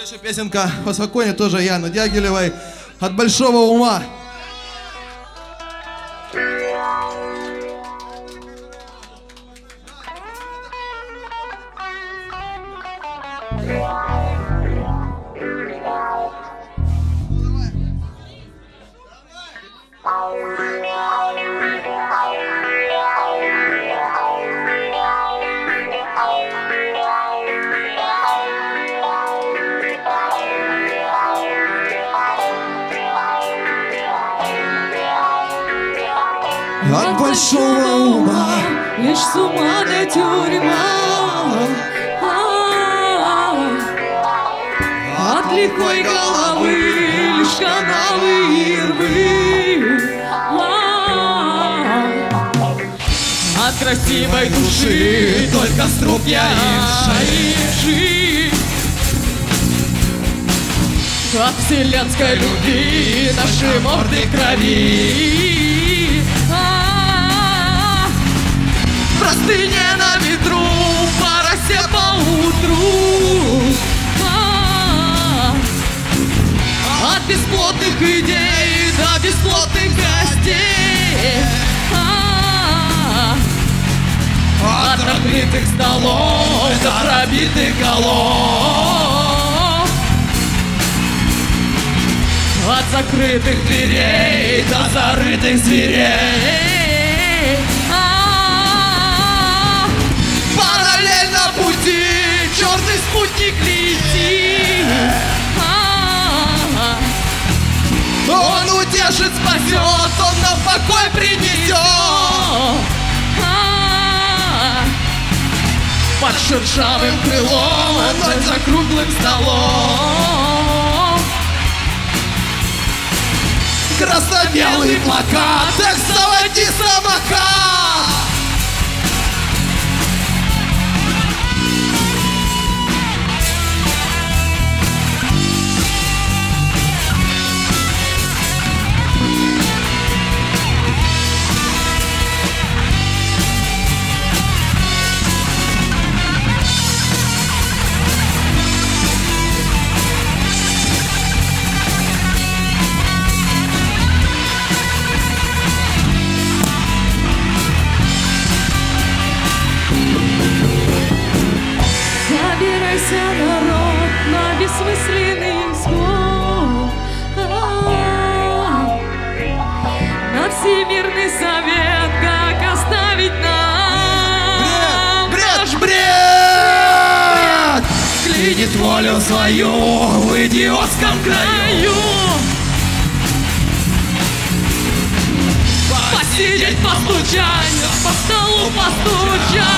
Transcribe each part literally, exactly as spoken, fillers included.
Следующая песенка поспокойнее, тоже Яны Дягилевой, «От большого ума». От большого ума лишь с ума до тюрьма, от лихой головы лишь канавы и рвы, от красивой души только струпья и вши, от вселенской любви наши морды крови. Простыня на ветру, по росе поутру, от бесплотных идей до бесплотных гостей, от накрытых столов до пробитых голов, от закрытых дверей до зарытых зверей. Параллельно пути черный спутник летит, он утешит, спасет, он нам покой принесет. Под шершавым крылом, ночь за круглым столом, красно-белый плакат, так заводи самокат. Народ на бессмысленный исход, на всемирный совет, как оставить нам Бред, бред, бред! Клинит волю свою в идиотском краю, посидеть, постучать, по столу постучать.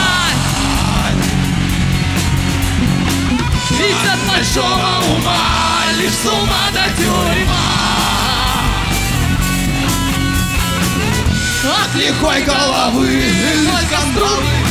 Ведь от большого ума лишь с ума до тюрьма, От лихой головы только струн